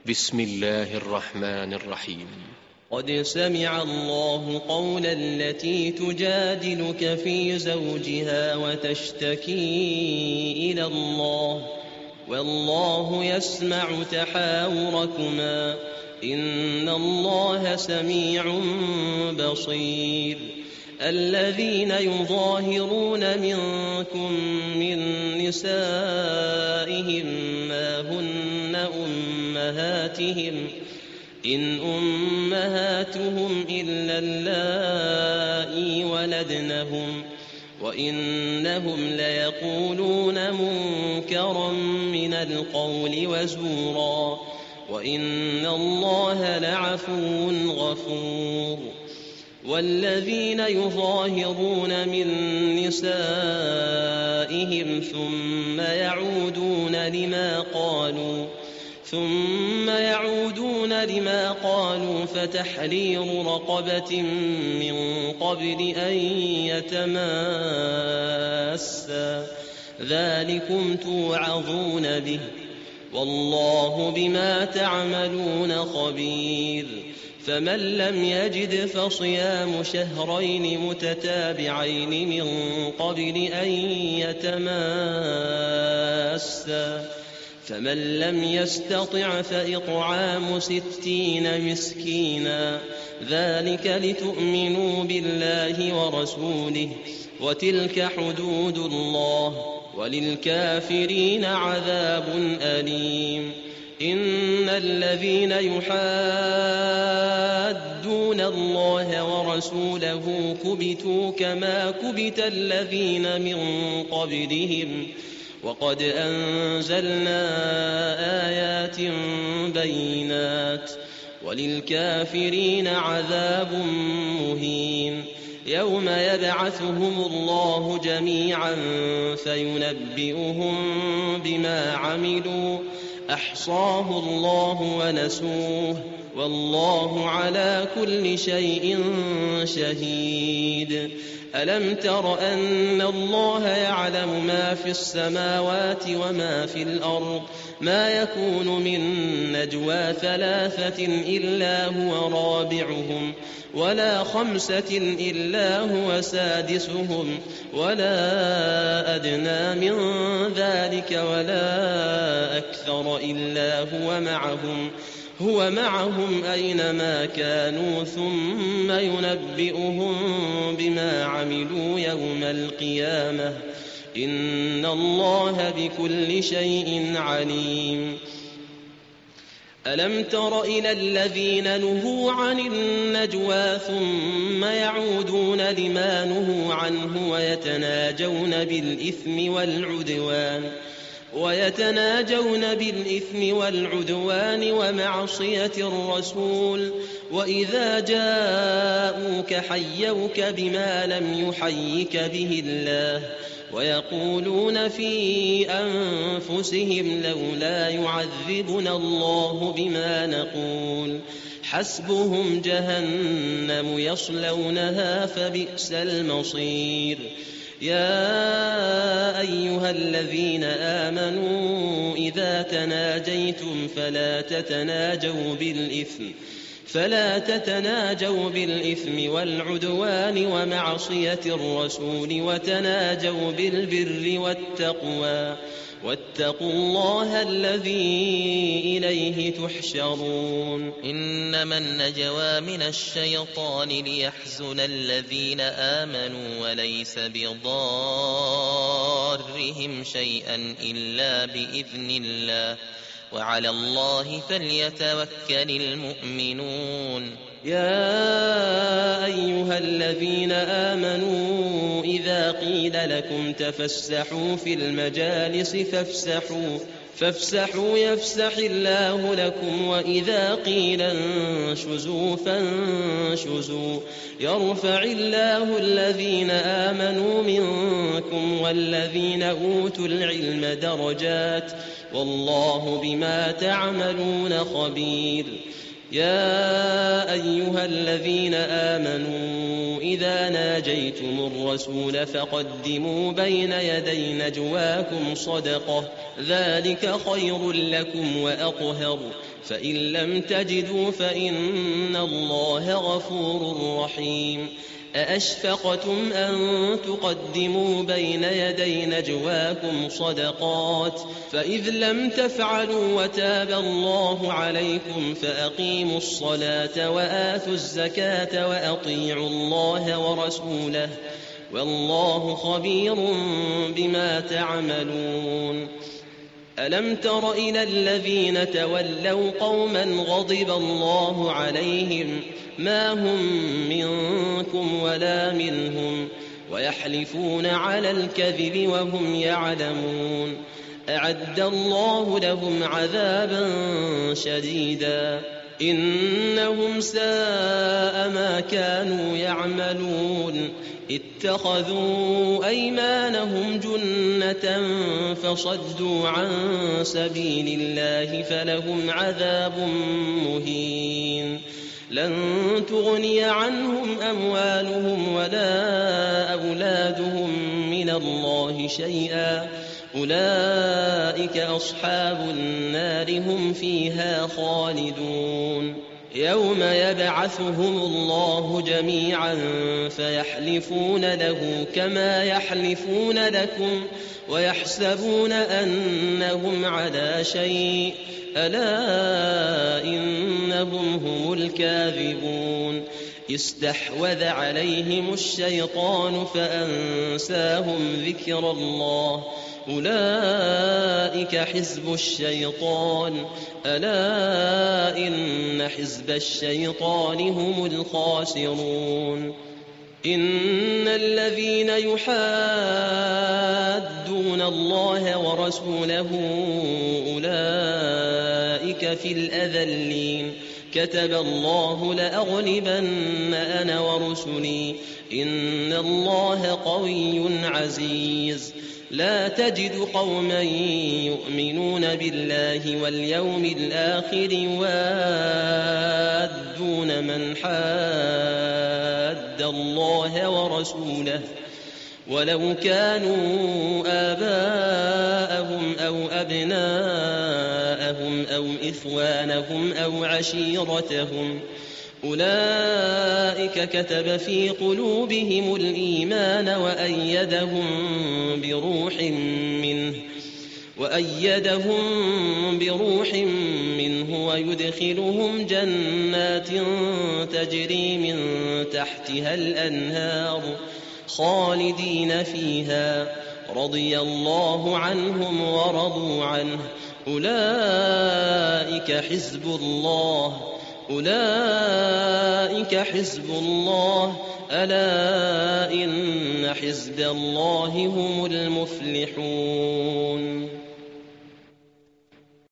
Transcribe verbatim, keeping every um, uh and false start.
بسم الله الرحمن الرحيم. قد سمع الله قول التي تجادلك في زوجها وتشتكي إلى الله والله يسمع تحاوركما إن الله سميع بصير. الذين يظاهرون منكم من نسائهم ما هن أمهاتهم إن أمهاتهم إلا اللائي ولدنهم وإنهم ليقولون منكرا من القول وزورا وإن الله لعفو غفور. والذين يظاهرون من نسائهم ثم يعودون لما قالوا ثم يعودون لما قالوا فتحرير رقبة من قبل أن يتماسا ذلكم توعظون به والله بما تعملون خبير. فمن لم يجد فصيام شهرين متتابعين من قبل أن يتماسا فمن لم يستطع فإطعام ستين مسكينا ذلك لتؤمنوا بالله ورسوله وتلك حدود الله وللكافرين عذاب أليم. إن الذين يحادون الله ورسوله كبتوا كما كبت الذين من قبلهم وقد أنزلنا آيات بينات وللكافرين عذاب مهين. يوم يبعثهم الله جميعا فينبئهم بما عملوا أحصاه الله ونسوه والله على كل شيء شهيد. ألم تر أن الله يعلم ما في السماوات وما في الأرض ما يكون من نجوى ثلاثة إلا هو رابعهم ولا خمسة إلا هو سادسهم ولا أدنى من ذلك ولا أكثر إلا هو معهم هو معهم أينما كانوا ثم ينبئهم بما عملوا يوم القيامة إن الله بكل شيء عليم. ألم تر إلى الذين نهوا عن النجوى ثم يعودون لما نهوا عنه ويتناجون بالإثم والعدوان ويتناجون بالإثم والعدوان ومعصية الرسول وإذا جاءوك حيوك بما لم يحيك به الله ويقولون في أنفسهم لولا يعذبنا الله بما نقول حسبهم جهنم يصلونها فبئس المصير. يا أيها الذين آمنوا إذا تناجيتم فلا تتناجوا بالإثم فلا تتناجوا بالإثم والعدوان ومعصية الرسول وتناجوا بالبر والتقوى واتقوا الله الذي إليه تحشرون. إنما النجوى من الشيطان ليحزن الذين آمنوا وليس بضارهم شيئا إلا بإذن الله وعلى الله فليتوكل المؤمنون. يا أيها الذين آمنوا إذا قيل لكم تفسحوا في المجالس فافسحوا فافسحوا يفسح الله لكم وإذا قيل انشزوا فانشزوا يرفع الله الذين آمنوا منكم والذين أوتوا العلم درجات والله بما تعملون خبير. يا أيها الذين آمنوا إذا ناجيتم الرسول فقدموا بين يدي نجواكم صدقة ذلك خير لكم وأطهر فإن لم تجدوا فإن الله غفور رحيم أأشفقتم أن تقدموا بين يدي نجواكم صدقات فإذ لم تفعلوا وتاب الله عليكم فأقيموا الصلاة وآتوا الزكاة وأطيعوا الله ورسوله والله خبير بما تعملون ألم تر إلى الذين تولوا قوما غضب الله عليهم ما هم منكم ولا منهم ويحلفون على الكذب وهم يعلمون أعد الله لهم عذابا شديدا إنهم ساء ما كانوا يعملون اتخذوا أيمانهم جنة فصدوا عن سبيل الله فلهم عذاب مهين لن تغني عنهم أموالهم ولا أولادهم من الله شيئا أولئك أصحاب النار هم فيها خالدون يوم يبعثهم الله جميعا فيحلفون له كما يحلفون لكم ويحسبون أنهم على شيء ألا إنهم هم الكاذبون استحوذ عليهم الشيطان فأنساهم ذكر الله أولئك حزب الشيطان ألا إن حزب الشيطان هم الخاسرون إن الذين يحادون الله ورسوله أولئك في الأذلين كتب الله لأغلبن أنا ورسلي إن الله قوي عزيز لا تجد قوما يؤمنون بالله واليوم الآخر يوادون من حاد الله ورسوله ولو كانوا آباءهم أو أبناءهم أو إخوانهم أو عشيرتهم أولئك كتب في قلوبهم الإيمان وأيدهم بروح منه وأيدهم بروح منه ويدخلهم جنات تجري من تحتها الأنهار خالدين فيها رضي الله عنهم ورضوا عنه أولئك حزب الله أولئك حزب الله ألا إن حزب الله هم المفلحون